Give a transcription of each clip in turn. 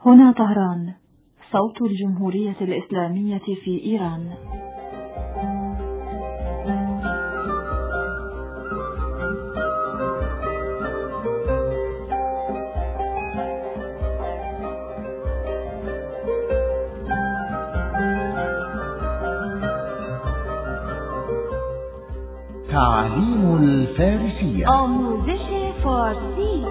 هنا طهران، صوت الجمهورية الإسلامية في إيران. تعليم الفارسية. آموزش فارسی.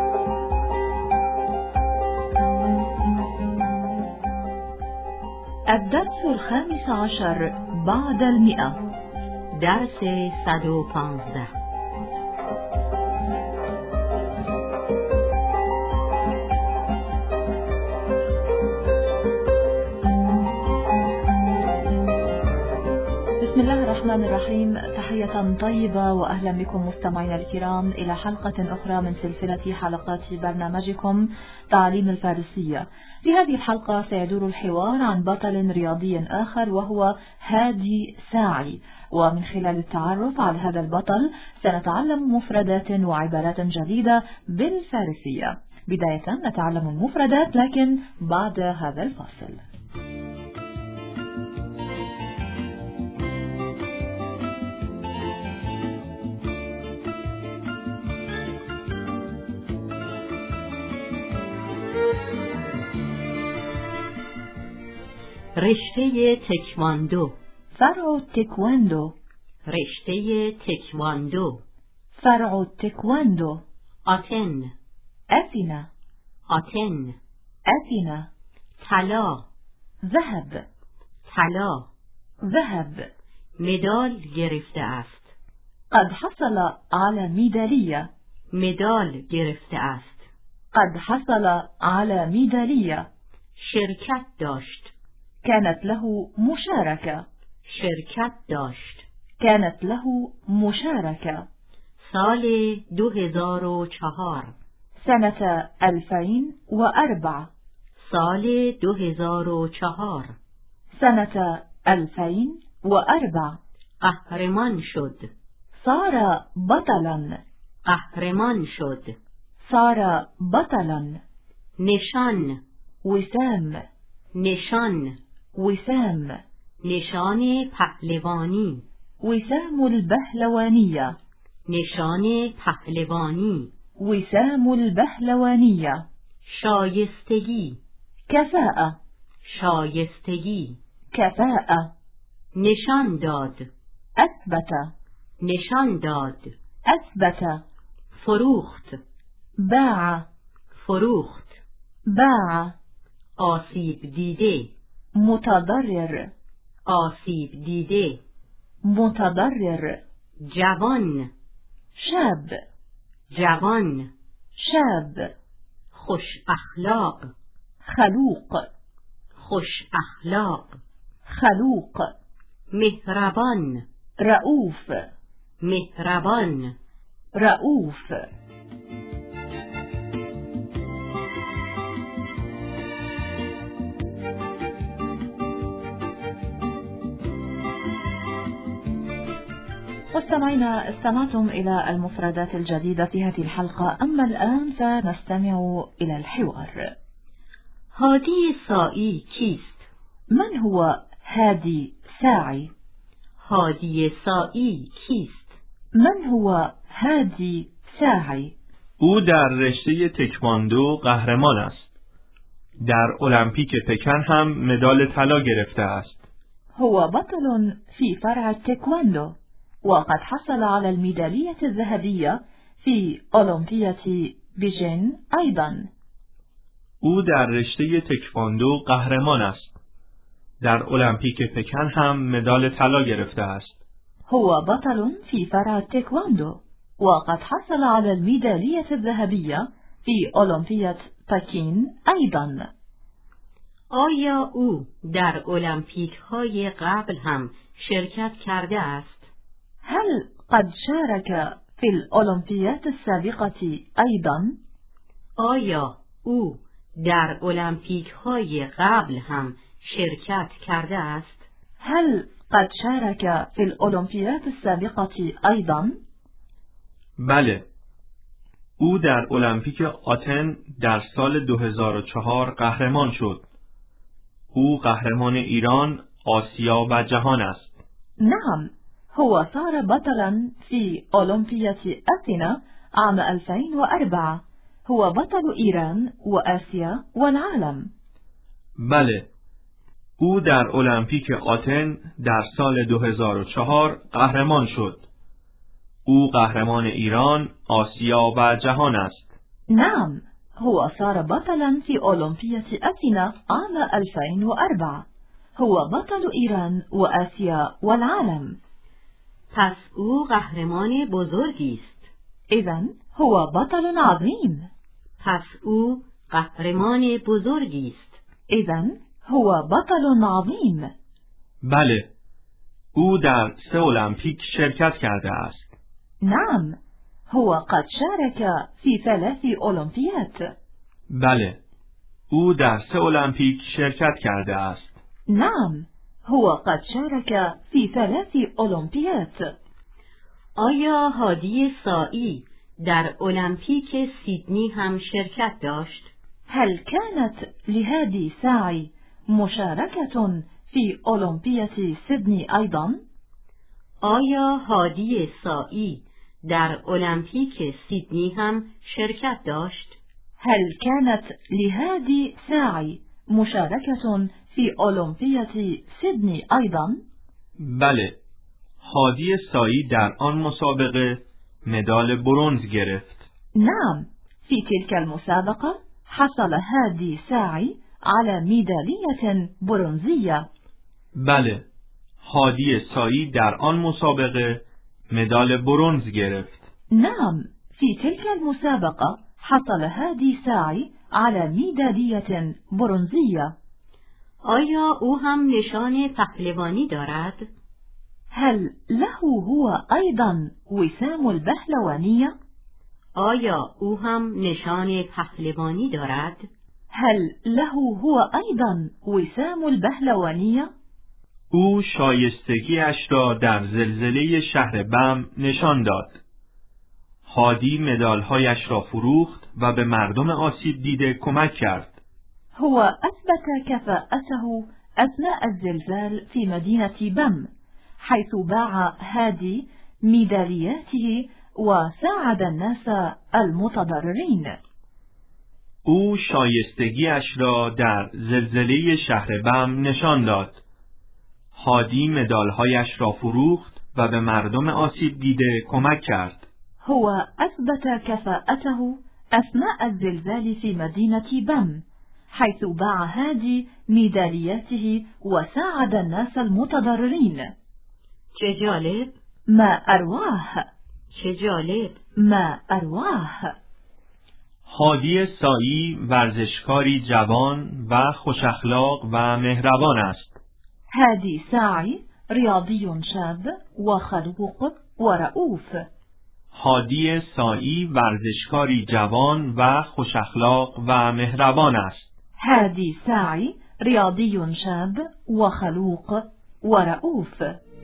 الدرس 15 بعد 100. درس 115. بسم الله الرحمن الرحيم. تحية طيبة وأهلا بكم مستمعينا الكرام إلى حلقة أخرى من سلسلة حلقات برنامجكم تعليم الفارسية. في هذه الحلقة سيدور الحوار عن بطل رياضي آخر وهو هادي ساعي، ومن خلال التعرف على هذا البطل سنتعلم مفردات وعبارات جديدة بالفارسية. بداية نتعلم المفردات لكن بعد هذا الفاصل. رشته تکواندو. فرع تکواندو. رشته تکواندو. فرع تکواندو. آتن. أثينا. آتن. أثينا. طلا. ذهب. طلا. ذهب. مدال گرفته است. قد حصل على ميدالية. مدال گرفته است. قد حصل على ميدالية. شرکت داشت. كانت له مشاركة. شرکت داشت. كانت له مشاركة. سال 2004. سنة 2004. سال 2004. سنة 2004. قهرمان شد. صار بطلا. قهرمان شد. صار بطلا. نشان. وسام. نشان. وسام. نشان پهلوانی. وسام البهلوانية. نشان پهلوانی. وسام البهلوانية. شایستگی. كفاءة. شایستگی. كفاءة. نشان داد. أثبت. نشان داد. أثبت. فروخت. باع. فروخت. باع. آسیب دیده. متضرر. آسیب دیده. متضرر. جوان. شاب. جوان. شاب. خوش اخلاق. خلوق. خوش اخلاق. خلوق. مهربان. رؤوف. مهربان. رؤوف. مستمعينا، استمعتم إلى المفردات الجديدة في هذه الحلقة. أما الآن فنستمع إلى الحوار. هادی ساعی کیست؟ من هو هادي ساعي؟ هادی ساعی کیست؟ من هو هادي ساعي؟ او در رشته تکواندو قهرمان است. در المپیک پکن هم مدال طلا گرفته است. هو بطل في فرع التايكواندو، وقد حصل على الميدالية الذهبية في أولمبياد بيجين أيضا. او در رشته تکواندو قهرمان است. در المپیک پکن هم مدال طلا گرفته است. هو بطل في فرع التايكواندو، وقد حصل على الميدالية الذهبية في أولمبياد بكين أيضا. آیا او در المپیک های قبل هم شرکت کرده است؟ هل قد شارك في الأولمبياد السابقة أيضا؟ آیا او در المپیک های قبل هم شرکت کرده است؟ هل قد شارك في الأولمبياد السابقة أيضا؟ بله. او در المپیک آتن در سال 2004 قهرمان شد. او قهرمان ایران، آسیا و جهان است. نعم، هو صار بطلا في أولمبياد أثينا عام 2004. هو بطل إيران وآسيا والعالم. بله، او در المپیک آتن در سال 2004 قهرمان شد. او قهرمان ایران، آسیا و جهان است. نعم، هو صار بطلا في أولمبياد أثينا عام 2004. هو بطل إيران وآسيا والعالم. پس او قهرمان بزرگی است. إذن هو بطل عظيم. پس او قهرمان بزرگی است. إذن هو بطل عظيم. بله، او در 3 المپیک شرکت کرده است. نعم، هو قد شارك في 3 أولمبيات. بله، او در 3 المپیک شرکت کرده است. نعم، هو قد شارك في 3 أولمبيات. آیا هادی سائی در المپیک سیدنی هم شرکت داشت؟ هل كانت لهادي ساعي مشاركة في أولمبياد سيدني أيضا؟ آیا هادی سائی در المپیک سیدنی هم شرکت داشت؟ هل كانت لهادي ساعي مشاركة في أولمبياد سيدني أيضا؟ بله، هادی سائی در آن مسابقه مدال برنز گرفت. نعم، في تلك المسابقة حصل هادي ساعي على ميدالية برونزية. بله، هادی سائی در آن مسابقه مدال برنز گرفت. نعم، في تلك المسابقة حصل هادي ساعي على ميدالية برونزية. آیا او هم نشان پهلوانی دارد؟ هل له هو أيضا وسام البهلوانية؟ آیا او هم نشان پهلوانی دارد؟ هل له هو أيضا وسام البهلوانية؟ او شایستگیش را در زلزله شهر بم نشان داد. هادی مدالهایش را فروخت و به مردم آسیب دیده کمک کرد. هو أثبت كفاءته أثناء الزلزال في مدينة بم، حيث باع هادي ميدالياته وساعد الناس المتضررين. او شایستگیش را در زلزله شهر بم نشان داد. هادی مدالهایش را فروخت و به مردم آسیب دیده کمک کرد. هو أثبت كفاءته أثناء الزلزال في مدينة بم، حيث باع هادي ميدالياته وساعد الناس المتضررين. چه جالب! ما أرواه! چه جالب! ما أرواه! هادی سائی ورزشکاری جوان و خوش اخلاق و مهربان است. هادي ساعي رياضي شاب وخلوق ورؤوف. هادی سائی ورزشکاری جوان و خوش اخلاق و مهربان است. هادي ساعي رياضي شاب وخلوق ورؤوف.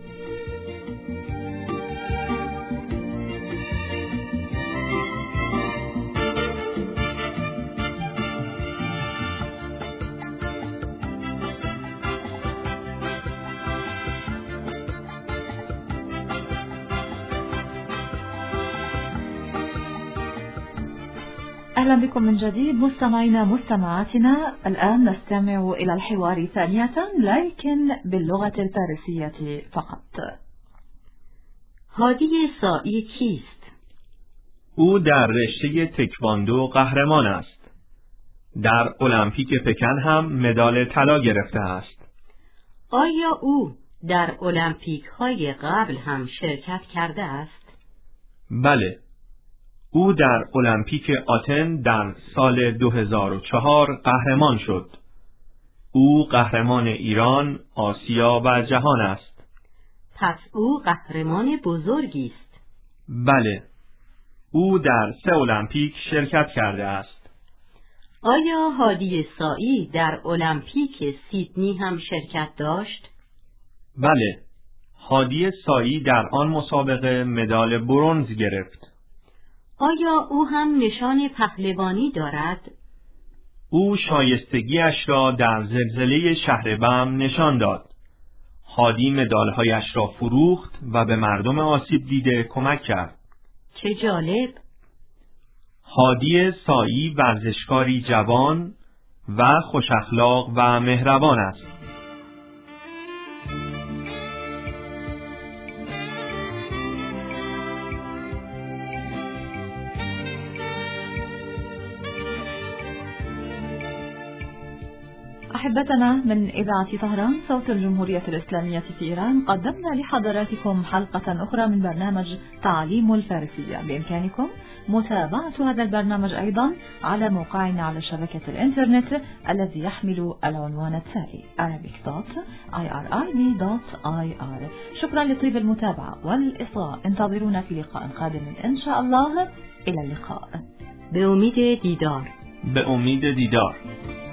أهلا بكم من جديد مستمعينا مستمعاتنا. الآن نستمع إلى الحوار ثانية لكن باللغة الفارسية فقط. هادی سائی کیست؟ او در رشته تکواندو قهرمان است. در المپیک پکن هم مدال طلا گرفته است. آیا او در المپیک های قبل هم شرکت کرده است؟ بله. او در المپیک آتن در سال 2004 قهرمان شد. او قهرمان ایران، آسیا و جهان است. پس او قهرمان بزرگی است. بله. او در 3 المپیک شرکت کرده است. آیا هادی سائی در المپیک سیدنی هم شرکت داشت؟ بله. هادی سائی در آن مسابقه مدال برنز گرفت. آیا او هم نشان پهلوانی دارد؟ او شایستگیش را در زلزله شهر بم نشان داد. هادی مدالهایش را فروخت و به مردم آسیب دیده کمک کرد. چه جالب! هادی سایی ورزشکاری جوان و خوش اخلاق و مهربان است. أحبتنا من إذاعة طهران صوت الجمهورية الإسلامية في إيران، قدمنا لحضراتكم حلقة أخرى من برنامج تعليم الفارسية. بإمكانكم متابعة هذا البرنامج أيضا على موقعنا على شبكة الإنترنت الذي يحمل العنوان التالي arabic.irib.ir. شكرا لطيب المتابعة والإصغاء. انتظرونا في لقاء قادم إن شاء الله. إلى اللقاء. به امید دیدار. به امید دیدار.